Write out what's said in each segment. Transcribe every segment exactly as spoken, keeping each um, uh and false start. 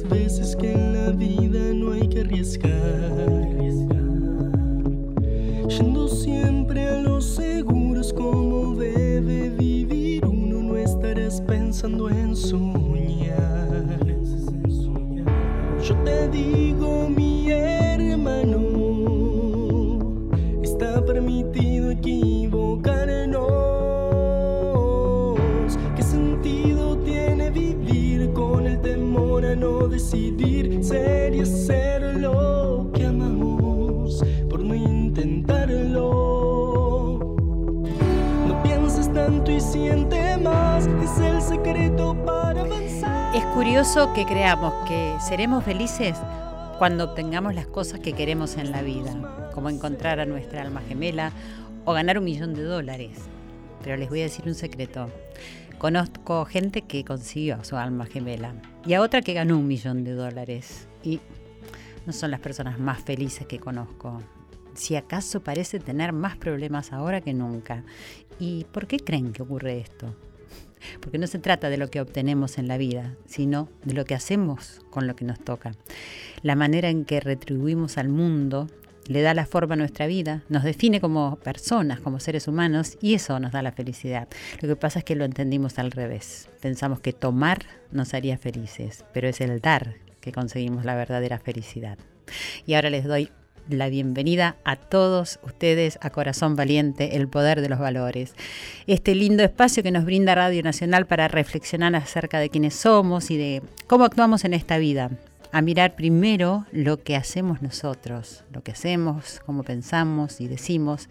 las veces que en la vida no hay que arriesgar, yendo siempre a los seguros como debe vivir uno, no estarás pensando en soñar. Yo te digo, mi hermano, está permitido equivocarnos. ¿Qué sentido tiene vivir con el temor a no decidir ser y hacer lo que amamos por no intentarlo? No pienses tanto y siente más, es el secreto para avanzar. Es curioso que creamos que seremos felices cuando obtengamos las cosas que queremos en la vida, como encontrar a nuestra alma gemela o ganar un millón de dólares. Pero les voy a decir un secreto. Conozco gente que consiguió a su alma gemela y a otra que ganó un millón de dólares. Y no son las personas más felices que conozco. Si acaso parece tener más problemas ahora que nunca. ¿Y por qué creen que ocurre esto? Porque no se trata de lo que obtenemos en la vida, sino de lo que hacemos con lo que nos toca. La manera en que retribuimos al mundo le da la forma a nuestra vida, nos define como personas, como seres humanos, y eso nos da la felicidad. Lo que pasa es que lo entendimos al revés. Pensamos que tomar nos haría felices, pero es el dar que conseguimos la verdadera felicidad. Y ahora les doy la bienvenida a todos ustedes a Corazón Valiente, el poder de los valores. Este lindo espacio que nos brinda Radio Nacional para reflexionar acerca de quiénes somos y de cómo actuamos en esta vida. A mirar primero lo que hacemos nosotros, lo que hacemos, cómo pensamos y decimos.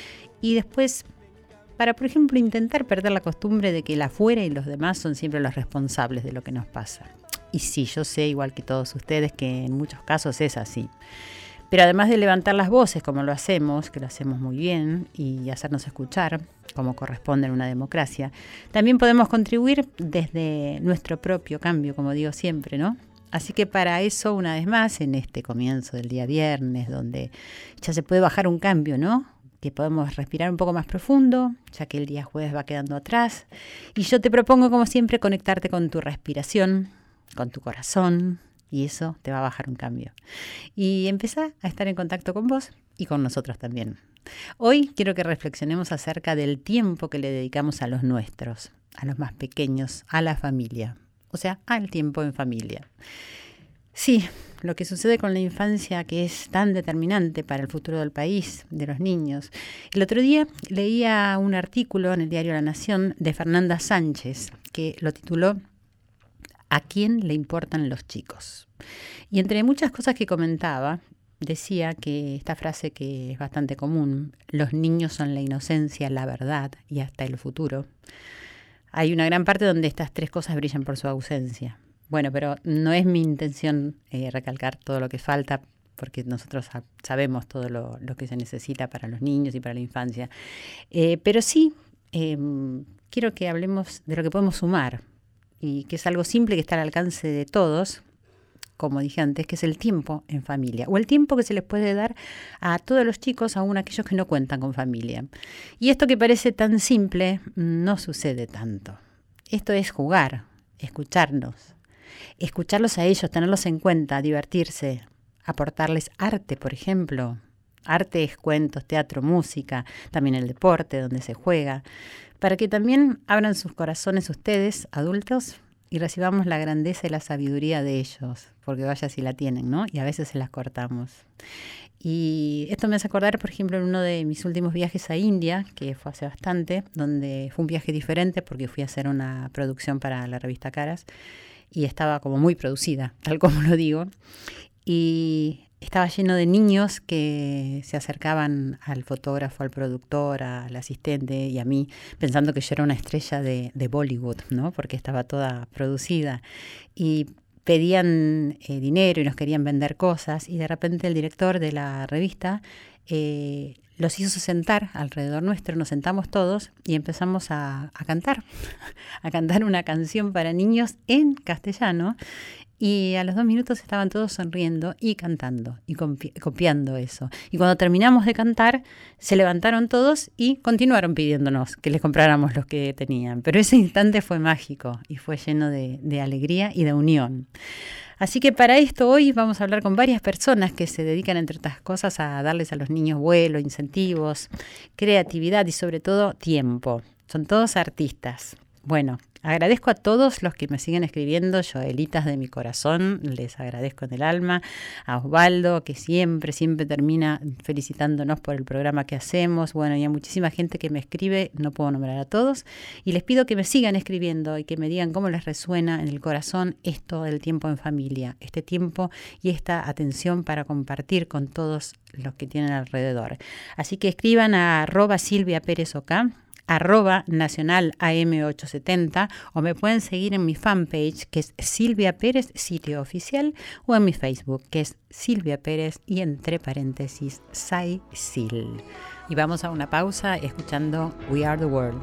Y después, para, por ejemplo, intentar perder la costumbre de que el afuera y los demás son siempre los responsables de lo que nos pasa. Y sí, yo sé, igual que todos ustedes, que en muchos casos es así. Pero además de levantar las voces como lo hacemos, que lo hacemos muy bien, y hacernos escuchar, como corresponde en una democracia, también podemos contribuir desde nuestro propio cambio, como digo siempre, ¿no? Así que para eso, una vez más, en este comienzo del día viernes, donde ya se puede bajar un cambio, ¿no? Que podemos respirar un poco más profundo, ya que el día jueves va quedando atrás. Y yo te propongo, como siempre, conectarte con tu respiración, con tu corazón, y eso te va a bajar un cambio. Y empezá a estar en contacto con vos y con nosotros también. Hoy quiero que reflexionemos acerca del tiempo que le dedicamos a los nuestros, a los más pequeños, a la familia. O sea, al tiempo en familia. Sí, lo que sucede con la infancia, que es tan determinante para el futuro del país, de los niños. El otro día leía un artículo en el diario La Nación de Fernanda Sánchez, que lo tituló ¿A quién le importan los chicos? Y entre muchas cosas que comentaba, decía que esta frase que es bastante común, los niños son la inocencia, la verdad y hasta el futuro. Hay una gran parte donde estas tres cosas brillan por su ausencia. Bueno, pero no es mi intención eh, recalcar todo lo que falta, porque nosotros sabemos todo lo, lo que se necesita para los niños y para la infancia. Eh, pero sí, eh, quiero que hablemos de lo que podemos sumar, y que es algo simple que está al alcance de todos, como dije antes, que es el tiempo en familia, o el tiempo que se les puede dar a todos los chicos, aún aquellos que no cuentan con familia. Y esto que parece tan simple, no sucede tanto. Esto es jugar, escucharnos, escucharlos a ellos, tenerlos en cuenta, divertirse, aportarles arte, por ejemplo. Arte es cuentos, teatro, música, también el deporte, donde se juega, para que también abran sus corazones ustedes, adultos, y recibamos la grandeza y la sabiduría de ellos, porque vaya si la tienen, ¿no? Y a veces se las cortamos. Y esto me hace acordar, por ejemplo, en uno de mis últimos viajes a India, que fue hace bastante, donde fue un viaje diferente porque fui a hacer una producción para la revista Caras, y estaba como muy producida, tal como lo digo, y estaba lleno de niños que se acercaban al fotógrafo, al productor, al asistente y a mí, pensando que yo era una estrella de, de Bollywood, ¿no? Porque estaba toda producida. Y pedían eh, dinero y nos querían vender cosas, y de repente el director de la revista eh, los hizo sentar alrededor nuestro, nos sentamos todos y empezamos a, a cantar, a cantar una canción para niños en castellano. Y a los dos minutos estaban todos sonriendo y cantando y copi- copiando eso. Y cuando terminamos de cantar, se levantaron todos y continuaron pidiéndonos que les compráramos los que tenían. Pero ese instante fue mágico y fue lleno de, de alegría y de unión. Así que para esto hoy vamos a hablar con varias personas que se dedican, entre otras cosas, a darles a los niños vuelo, incentivos, creatividad y sobre todo tiempo. Son todos artistas. Bueno, agradezco a todos los que me siguen escribiendo, Joelitas de mi corazón, les agradezco en el alma, a Osvaldo, que siempre, siempre termina felicitándonos por el programa que hacemos, bueno, y a muchísima gente que me escribe, no puedo nombrar a todos, y les pido que me sigan escribiendo y que me digan cómo les resuena en el corazón esto del tiempo en familia, este tiempo y esta atención para compartir con todos los que tienen alrededor. Así que escriban a arroba Silvia Pérez Oca, arroba nacional A M ochocientos setenta, o me pueden seguir en mi fanpage que es Silvia Pérez Sitio Oficial, o en mi Facebook que es Silvia Pérez y entre paréntesis Sai Sil. Y vamos a una pausa escuchando We Are the World.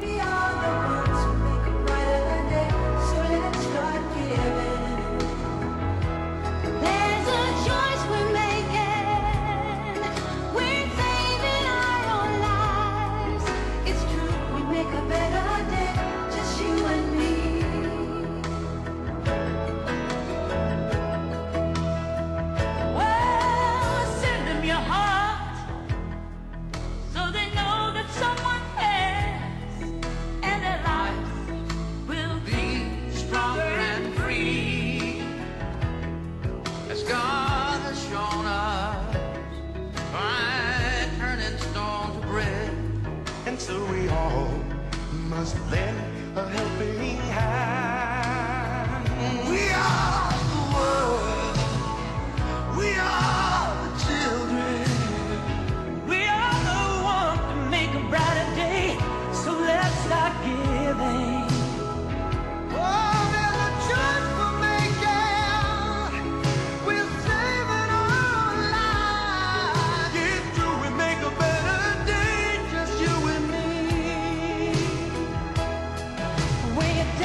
Lend a helping hand. We are the world. We are the children. We are the ones to make a brighter day. So let's start giving. Oh, there's a choice we're making. We're saving our lives. Get through and make a better day. Just you and me. Way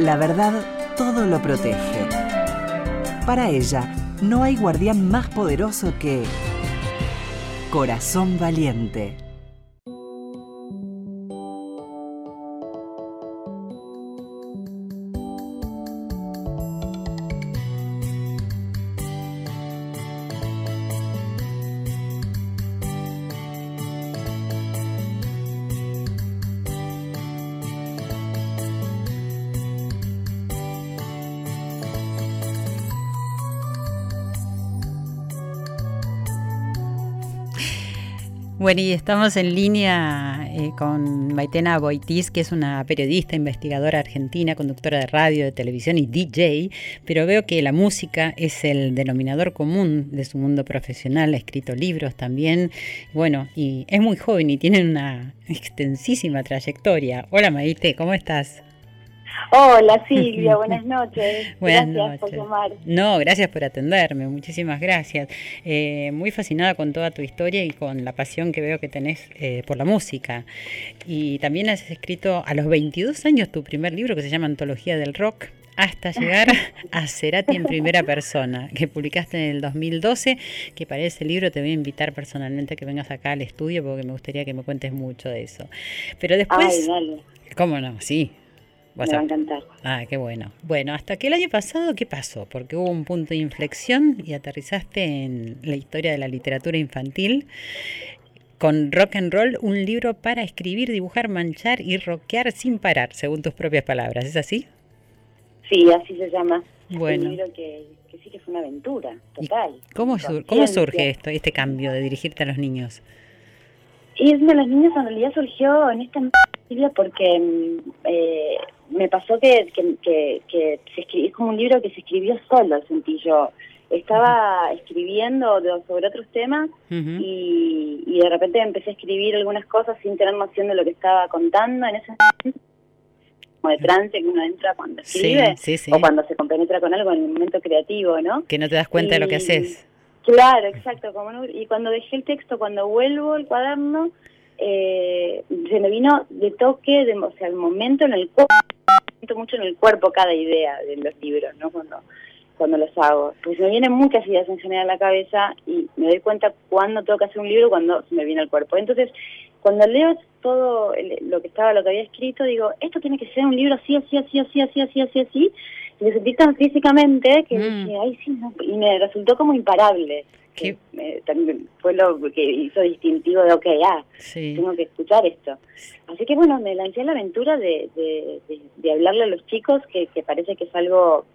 La verdad todo lo protege. Para ella, no hay guardián más poderoso que Corazón Valiente. Bueno, y estamos en línea eh, con Maitena Boitiz, que es una periodista, investigadora argentina, conductora de radio, de televisión y D J, pero veo que la música es el denominador común de su mundo profesional, ha escrito libros también, bueno, y es muy joven y tiene una extensísima trayectoria. Hola Maite, ¿cómo estás? Hola Silvia, buenas noches. Buenas gracias noches. por llamar. No, gracias por atenderme, muchísimas gracias. Eh, muy fascinada con toda tu historia y con la pasión que veo que tenés eh, por la música. Y también has escrito a los veintidós años tu primer libro que se llama Antología del Rock, hasta llegar a Cerati en primera persona, que publicaste en el dos mil doce, que para ese libro te voy a invitar personalmente a que vengas acá al estudio porque me gustaría que me cuentes mucho de eso. Pero después... Ay, dale. ¿Cómo no? Sí. Me va a encantar. Ah, qué bueno. Bueno, hasta que el año pasado, ¿qué pasó? Porque hubo un punto de inflexión y aterrizaste en la historia de la literatura infantil con Rock and Roll, un libro para escribir, dibujar, manchar y rockear sin parar, según tus propias palabras. ¿Es así? Sí, así se llama. Bueno. Un libro que, que sí que fue una aventura, total. ¿Cómo, sur- ¿Cómo surge esto, este cambio de dirigirte a los niños? Y es de los niños en realidad surgió en esta Silvia porque eh, me pasó que, que, que, que se escribió, es como un libro que se escribió solo, sentí yo. Estaba uh-huh. escribiendo de, sobre otros temas uh-huh. y, y de repente empecé a escribir algunas cosas sin tener noción de lo que estaba contando en ese momento, como de trance que uno entra cuando escribe sí, sí, sí. o cuando se compenetra con algo en el momento creativo, ¿no? Que no te das cuenta y, de lo que haces. Claro, exacto. Como no, y cuando dejé el texto, cuando vuelvo el cuaderno, eh, se me vino de toque, de, o sea, el momento en el cuerpo, siento mucho en el cuerpo cada idea de los libros, ¿no? Cuando cuando los hago. Pues me vienen muchas ideas en general a la cabeza y me doy cuenta cuando tengo que hacer un libro, cuando se me viene al cuerpo. Entonces, cuando leo todo el, lo que estaba, lo que había escrito, digo, esto tiene que ser un libro así, así, así, así, así, así, así, así. Y me sentí tan físicamente que mm. dije, ay, sí, no. Y me resultó como imparable. Que me, también fue lo que hizo distintivo de, ok, ah, sí. tengo que escuchar esto. Así que bueno, me lancé a la aventura de, de, de, de hablarle a los chicos, que, que parece que es algo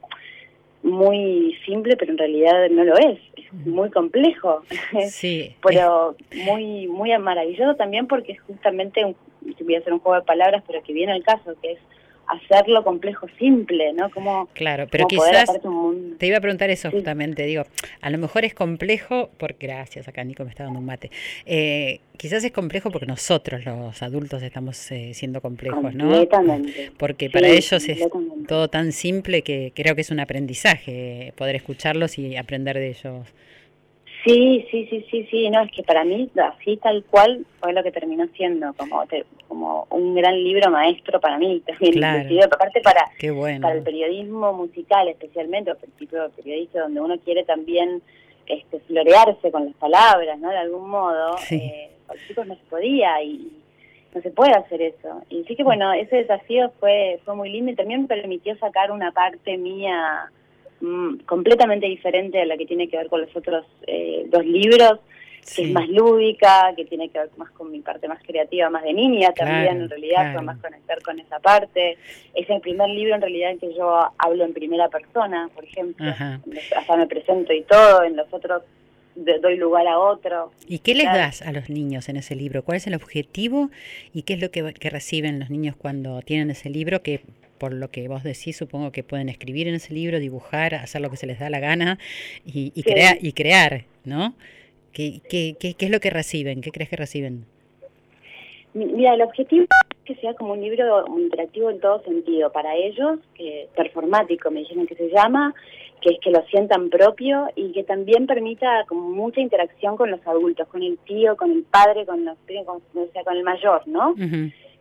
muy simple, pero en realidad no lo es. Es muy complejo, sí. pero muy muy maravilloso también porque es justamente, un, voy a hacer un juego de palabras, pero que viene al caso, que es hacerlo complejo simple, ¿no? Como, claro, pero como quizás un te iba a preguntar eso sí. justamente, digo, a lo mejor es complejo, porque gracias, acá Nico me está dando un mate, eh, quizás es complejo porque nosotros los adultos estamos eh, siendo complejos, ¿no? Completamente. Porque sí, para ellos es todo tan simple que creo que es un aprendizaje poder escucharlos y aprender de ellos. Sí, sí, sí, sí, sí, no, es que para mí así tal cual fue lo que terminó siendo, como te, como un gran libro maestro para mí también, claro. inclusive, aparte para, Qué bueno. para el periodismo musical especialmente, o el tipo de periodista donde uno quiere también este, florearse con las palabras, ¿no? De algún modo, sí. eh, con los chicos no se podía y no se puede hacer eso. Y sí que bueno, ese desafío fue, fue muy lindo y también me permitió sacar una parte mía completamente diferente a la que tiene que ver con los otros eh, dos libros, sí. que es más lúdica, que tiene que ver más con mi parte más creativa, más de niña claro, también, en realidad, claro. con más conectar con esa parte. Es el primer libro en realidad en que yo hablo en primera persona, por ejemplo, Ajá. hasta me presento y todo, en los otros doy lugar a otro. ¿Y qué les das a los niños en ese libro? ¿Cuál es el objetivo y qué es lo que, que reciben los niños cuando tienen ese libro? Que por lo que vos decís, supongo que pueden escribir en ese libro, dibujar, hacer lo que se les da la gana y, y, sí. crea, y crear, ¿no? ¿Qué, qué, qué, ¿Qué es lo que reciben? ¿Qué crees que reciben? Mira, el objetivo es que sea como un libro interactivo en todo sentido. Para ellos, que performático, me dijeron que se llama, que es que lo sientan propio y que también permita como mucha interacción con los adultos, con el tío, con el padre, con los con, o sea, con el mayor, ¿no? Uh-huh.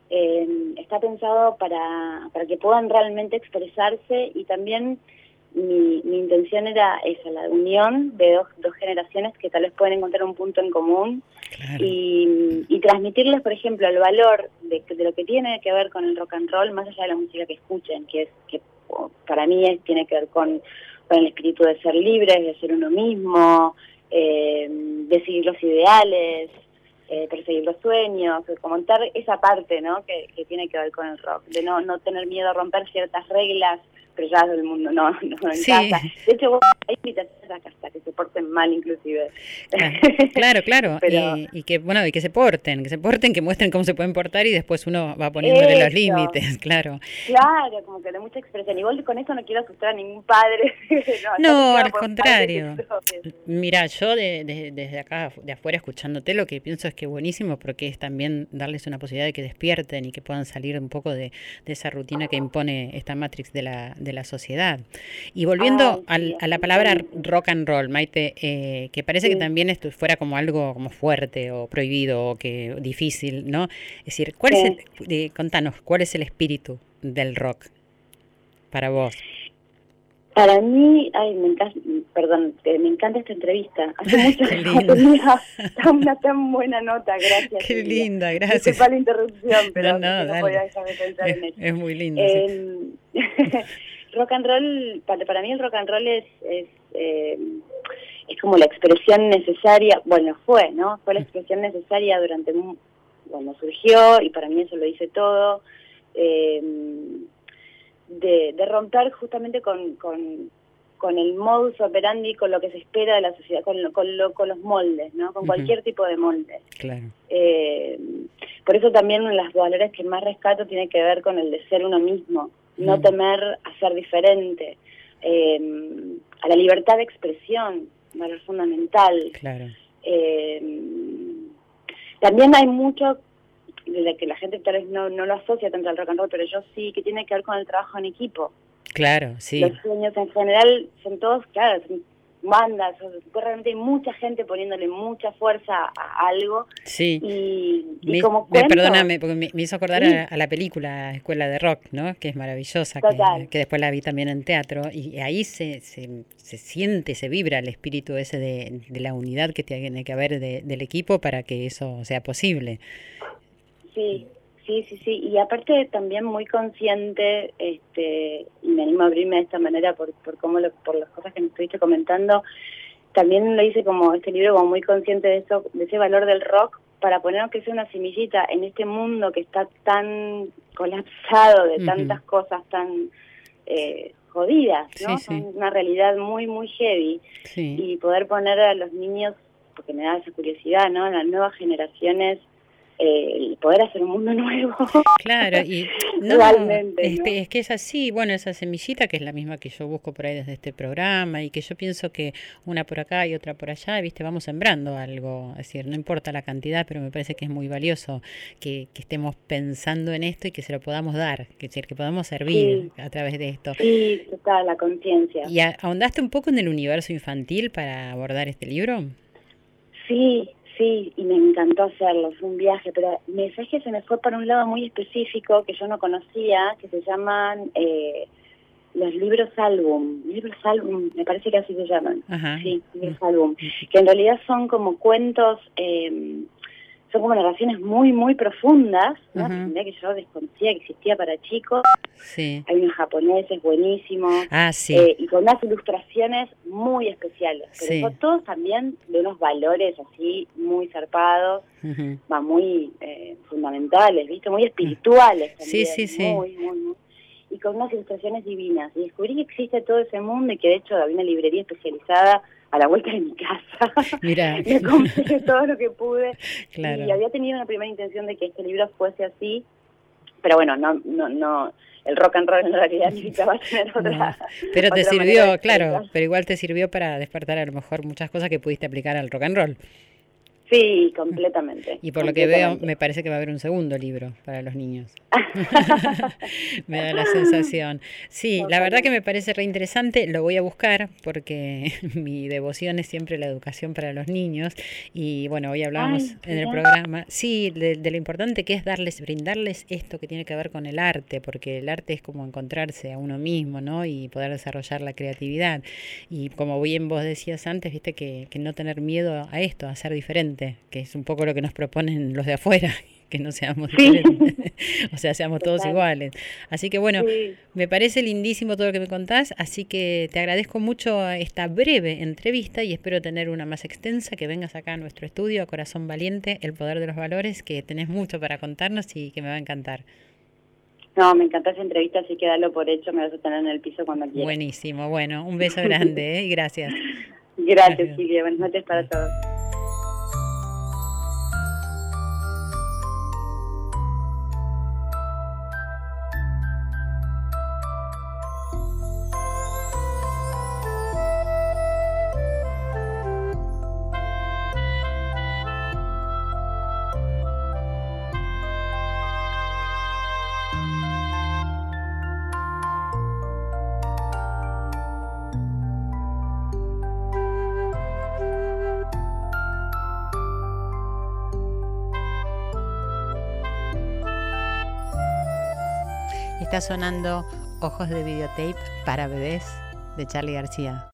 eh, está pensado para, para que puedan realmente expresarse, y también mi, mi intención era esa, la unión de dos, dos generaciones que tal vez pueden encontrar un punto en común. Claro. y, y transmitirles, por ejemplo, el valor de, de lo que tiene que ver con el rock and roll, más allá de la música que escuchen, que es que para mí es, tiene que ver con, con el espíritu de ser libres, de ser uno mismo, eh, de seguir los ideales, eh, perseguir los sueños, comentar esa parte, ¿no? que, que tiene que ver con el rock, de no, no tener miedo a romper ciertas reglas prelladas del mundo, no, no en sí. casa. De hecho, vos, hay invitaciones a casa que se porten mal, inclusive. Claro, claro, Pero, y, y que bueno, y que se porten, que se porten, que muestren cómo se pueden portar, y después uno va poniéndole eso. Los límites, claro. Claro, como que de mucha expresión. Igual con eso no quiero asustar a ningún padre. no, no al contrario. Mira, yo de, de, desde acá, de afuera, escuchándote, lo que pienso es que buenísimo, porque es también darles una posibilidad de que despierten y que puedan salir un poco de, de esa rutina que impone esta Matrix de la de la sociedad. Y volviendo ah, sí, al, a la palabra rock and roll, Maite, eh, que parece sí. que también esto fuera como algo como fuerte o prohibido o que difícil, ¿no? Es decir, ¿cuál sí. es el, eh, contanos, ¿cuál es el espíritu del rock para vos? Para mí, ay, me encanta, perdón, me encanta esta entrevista. Hace mucho que no tenía una tan buena nota, gracias. Qué Silvia. Linda, gracias. Disculpa la interrupción, pero no, no, no podía dejar de pensar es, en eso. Es muy lindo. Eh, sí. Rock and roll, para, para mí el rock and roll es es, eh, es como la expresión necesaria, bueno, fue, ¿no? Fue la expresión necesaria durante, cuando surgió, y para mí eso lo dice todo, eh, de, de romper justamente con, con, con el modus operandi, con lo que se espera de la sociedad, con, lo, con, lo, con los moldes, ¿no? Con uh-huh. cualquier tipo de molde. Claro. Eh, por eso también uno de los valores que más rescato tiene que ver con el de ser uno mismo, no temer a ser diferente, eh, a la libertad de expresión, valor fundamental. Claro. Eh, también hay mucho de que la gente tal vez no, no lo asocia tanto al rock and roll, pero yo sí, que tiene que ver con el trabajo en equipo. Claro, sí. Los sueños en general son todos, claro, son bandas, realmente hay mucha gente poniéndole mucha fuerza a algo. Sí. Y, y me, como me, cuento, perdóname, porque me, me hizo acordar sí. a, a la película Escuela de Rock, ¿no? Que es maravillosa, que, que después la vi también en teatro, y ahí se, se, se siente, se vibra el espíritu ese de, de la unidad que tiene que haber de, del equipo para que eso sea posible. Sí. Sí, sí, sí, y aparte también muy consciente, este, y me animo a abrirme de esta manera por por cómo lo, por las cosas que me estuviste comentando, también lo hice como este libro como muy consciente de eso, de ese valor del rock, para poner aunque sea una semillita en este mundo que está tan colapsado de uh-huh. tantas cosas tan eh, jodidas, ¿no? Sí, sí. Son una realidad muy, muy heavy, sí. y poder poner a los niños, porque me da esa curiosidad, ¿no? A las nuevas generaciones, Eh, el poder hacer un mundo nuevo. Claro, y no, realmente, este, ¿no? Es que es así, bueno, esa semillita que es la misma que yo busco por ahí desde este programa, y que yo pienso que una por acá y otra por allá, viste, vamos sembrando algo, es decir, no importa la cantidad, pero me parece que es muy valioso que, que estemos pensando en esto y que se lo podamos dar, que, es decir, que podamos servir sí. a través de esto. Sí, total, la conciencia. ¿Y ahondaste un poco en el universo infantil para abordar este libro? Sí, sí, y me encantó hacerlo, fue un viaje, pero me sabes que se me fue para un lado muy específico que yo no conocía, que se llaman eh, los libros álbum, libros álbum, me parece que así se llaman, Ajá. sí, libros álbum, que en realidad son como cuentos, eh, son como narraciones muy, muy profundas, ¿no? Que yo desconocía que existía para chicos. Sí. Hay unos japoneses buenísimos. Ah, sí. Eh, y con unas ilustraciones muy especiales. Pero sí. son todos también de unos valores así muy zarpados, uh-huh. va, muy eh, fundamentales, ¿viste? Muy espirituales también. Sí, sí, sí. Muy, muy, muy. Y con unas ilustraciones divinas. Y descubrí que existe todo ese mundo y que de hecho había una librería especializada a la vuelta de mi casa. Mirá. Me compré todo lo que pude. Claro. Y había tenido una primera intención de que este libro fuese así, pero bueno, no, no, no, el rock and roll en realidad necesitaba tener otra. No, pero te otra sirvió, claro, pero igual te sirvió para despertar a lo mejor muchas cosas que pudiste aplicar al rock and roll. Sí, completamente. Y por lo que veo, completamente. me parece que va a haber un segundo libro para los niños. Me da la sensación. Sí, la verdad que me parece re interesante, lo voy a buscar porque mi devoción es siempre la educación para los niños. Y bueno, hoy hablábamos Ay, en el mirá. programa, sí, de, de lo importante que es darles, brindarles esto que tiene que ver con el arte, porque el arte es como encontrarse a uno mismo, ¿no? Y poder desarrollar la creatividad. Y como bien vos decías antes, viste que, que no tener miedo a esto, a ser diferente, que es un poco lo que nos proponen los de afuera, que no seamos Sí. diferentes, o sea, seamos todos Total. iguales. Así que bueno, Sí. me parece lindísimo todo lo que me contás, así que te agradezco mucho esta breve entrevista y espero tener una más extensa, que vengas acá a nuestro estudio, a Corazón Valiente, El Poder de los Valores, que tenés mucho para contarnos y que me va a encantar. No, me encantó esa entrevista, así que dalo por hecho, me vas a tener en el piso cuando quieras. Buenísimo, bueno, un beso grande, ¿eh? Y gracias. Gracias, Adiós. Silvia. Buenas noches para todos. Está sonando Ojos de Videotape para bebés de Charly García.